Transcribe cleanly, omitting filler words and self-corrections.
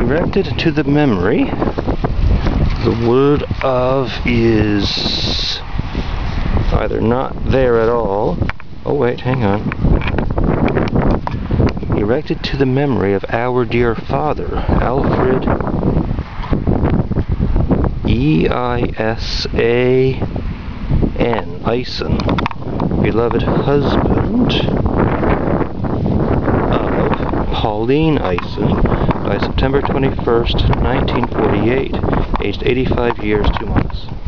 Erected to the memory. The word of is either not there at all. Oh wait, hang on. Erected to the memory of our dear father, Alfred Eison, beloved husband of Pauline Eison, died September 21st, 1948, aged 85 years, 2 months.